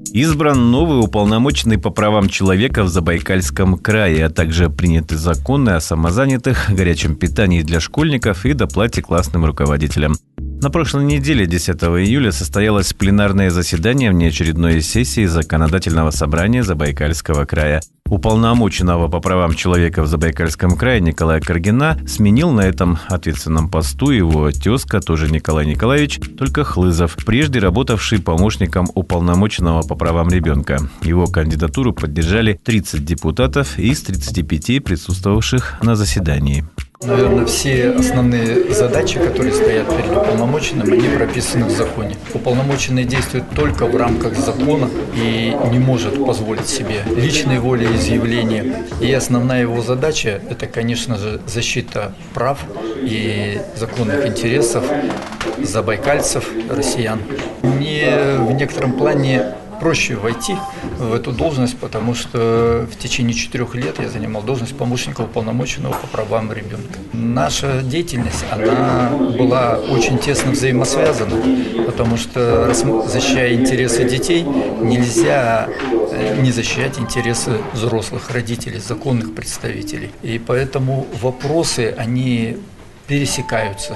Избран новый уполномоченный по правам человека в Забайкальском крае, а также приняты законы о самозанятых, горячем питании для школьников и доплате классным руководителям. На прошлой неделе, 10 июля, состоялось пленарное заседание внеочередной сессии Законодательного собрания Забайкальского края. Уполномоченного по правам человека в Забайкальском крае Николая Каргина сменил на этом ответственном посту его тезка, тоже Николай Николаевич, только Хлызов, прежде работавший помощником уполномоченного по правам ребенка. Его кандидатуру поддержали 30 депутатов из 35 присутствовавших на заседании. Наверное, все основные задачи, которые стоят перед уполномоченным, они прописаны в законе. Уполномоченный действует только в рамках закона и не может позволить себе личной волеизъявления. И основная его задача – это, конечно же, защита прав и законных интересов забайкальцев, россиян. Мне в некотором плане проще войти в эту должность, потому что в течение 4 лет я занимал должность помощника уполномоченного по правам ребенка. Наша деятельность, она была очень тесно взаимосвязана, потому что, защищая интересы детей, нельзя не защищать интересы взрослых родителей, законных представителей. И поэтому вопросы, они пересекаются,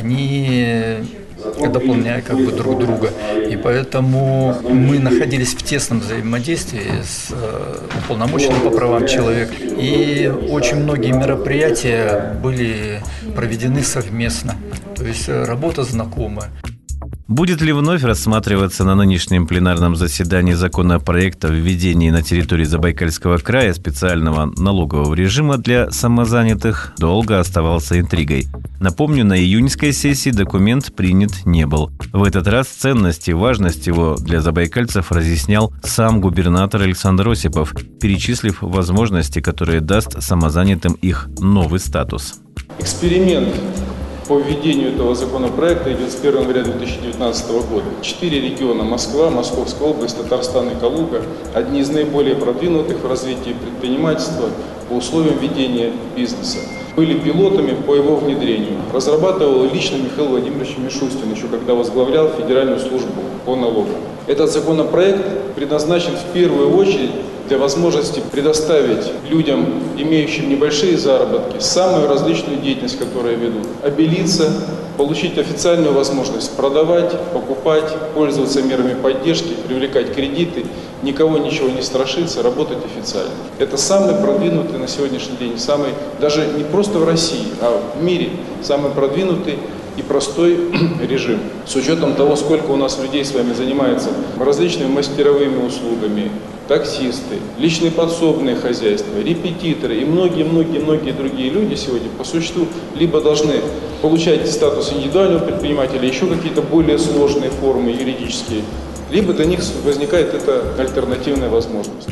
они дополняя друг друга. И поэтому мы находились в тесном взаимодействии с уполномоченным по правам человека. И очень многие мероприятия были проведены совместно. То есть работа знакомая. Будет ли вновь рассматриваться на нынешнем пленарном заседании законопроект о введении на территории Забайкальского края специального налогового режима для самозанятых, долго оставался интригой. Напомню, на июньской сессии документ принят не был. В этот раз ценность и важность его для забайкальцев разъяснял сам губернатор Александр Осипов, перечислив возможности, которые даст самозанятым их новый статус. Эксперимент по введению этого законопроекта идет с 1 января 2019 года. 4 региона – Москва, Московская область, Татарстан и Калуга – одни из наиболее продвинутых в развитии предпринимательства по условиям ведения бизнеса. Были пилотами по его внедрению. Разрабатывал лично Михаил Владимирович Мишустин, еще когда возглавлял Федеральную службу по налогам. Этот законопроект предназначен в первую очередь для возможности предоставить людям, имеющим небольшие заработки, самую различную деятельность, которую ведут, обелиться, получить официальную возможность продавать, покупать, пользоваться мерами поддержки, привлекать кредиты, никого ничего не страшиться, работать официально. Это самый продвинутый на сегодняшний день, самый, даже не просто в России, а в мире, самый продвинутый и простой режим. С учетом того, сколько у нас людей с вами занимается различными мастеровыми услугами, таксисты, личные подсобные хозяйства, репетиторы и многие другие люди сегодня по существу либо должны получать статус индивидуального предпринимателя, еще какие-то более сложные формы юридические, либо для них возникает эта альтернативная возможность.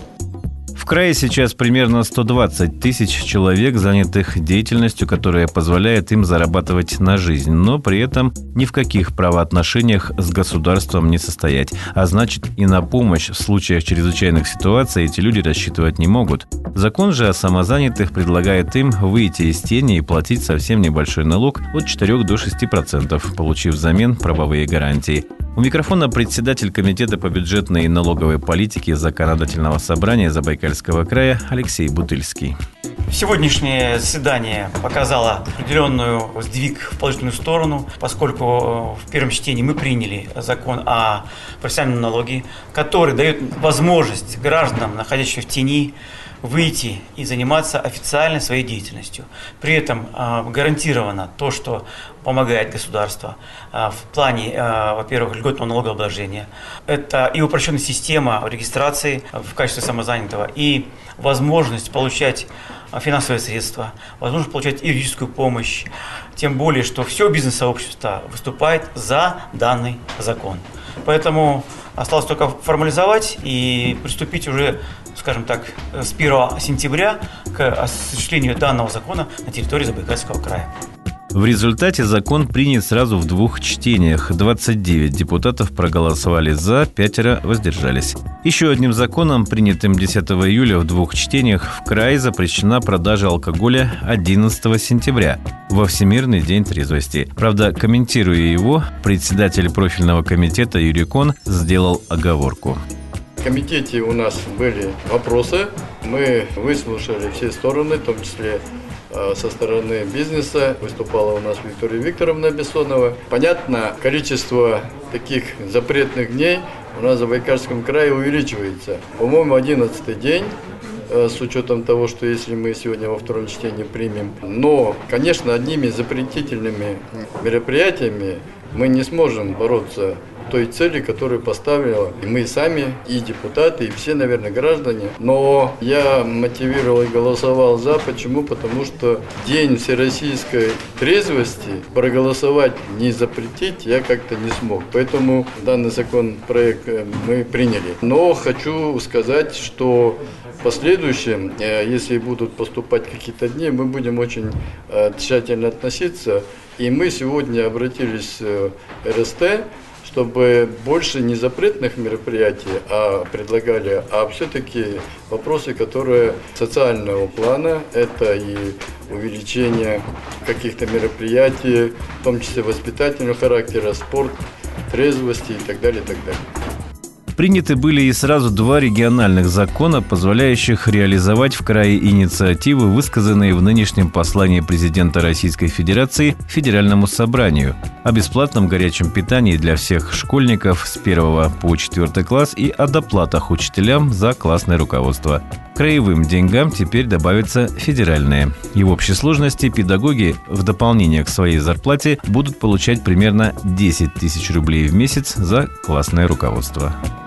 В крае сейчас примерно 120 тысяч человек, занятых деятельностью, которая позволяет им зарабатывать на жизнь, но при этом ни в каких правоотношениях с государством не состоять. А значит, и на помощь в случаях чрезвычайных ситуаций эти люди рассчитывать не могут. Закон же о самозанятых предлагает им выйти из тени и платить совсем небольшой налог от 4 до 6%, получив взамен правовые гарантии. У микрофона председатель Комитета по бюджетной и налоговой политике Законодательного собрания Забайкальского края Алексей Бутыльский. Сегодняшнее заседание показало определенную сдвиг в положительную сторону, поскольку в первом чтении мы приняли закон о профессиональном налоге, который дает возможность гражданам, находящимся в тени, выйти и заниматься официально своей деятельностью. При этом гарантировано то, что помогает государство в плане, во-первых, льготного налогообложения. Это и упрощенная система регистрации в качестве самозанятого, и возможность получать финансовые средства, возможность получать юридическую помощь. Тем более, что все бизнес-сообщество выступает за данный закон. Поэтому осталось только формализовать и приступить уже, скажем так, с 1 сентября к осуществлению данного закона на территории Забайкальского края. В результате закон принят сразу в 2 чтениях. 29 депутатов проголосовали за, 5 воздержались. Еще одним законом, принятым 10 июля в 2 чтениях, в крае запрещена продажа алкоголя 11 сентября, во Всемирный день трезвости. Правда, комментируя его, председатель профильного комитета Юрий Кон сделал оговорку. В комитете у нас были вопросы, мы выслушали все стороны, в том числе со стороны бизнеса. Выступала у нас Виктория Викторовна Бессонова. Понятно, количество таких запретных дней у нас в Забайкальском крае увеличивается. По-моему, 11-й день, с учетом того, что если мы сегодня во втором чтении примем. Но, конечно, одними запретительными мероприятиями мы не сможем бороться той цели, которую поставила и мы сами, и депутаты, и все, наверное, граждане. Но я мотивировал и голосовал за. Почему? Потому что День всероссийской трезвости проголосовать, не запретить я как-то не смог. Поэтому данный законопроект мы приняли. Но хочу сказать, что в последующем, если будут поступать какие-то дни, мы будем очень тщательно относиться. И мы сегодня обратились в РСТ, чтобы больше не запретных мероприятий предлагали, а все-таки вопросы, которые социального плана, это и увеличение каких-то мероприятий, в том числе воспитательного характера, спорт, трезвости и так далее, и так далее. Приняты были и сразу 2 региональных закона, позволяющих реализовать в крае инициативы, высказанные в нынешнем послании президента Российской Федерации Федеральному собранию о бесплатном горячем питании для всех школьников с 1 по 4 класс и о доплатах учителям за классное руководство. Краевым деньгам теперь добавятся федеральные. И в общей сложности педагоги в дополнение к своей зарплате будут получать примерно 10 тысяч рублей в месяц за классное руководство.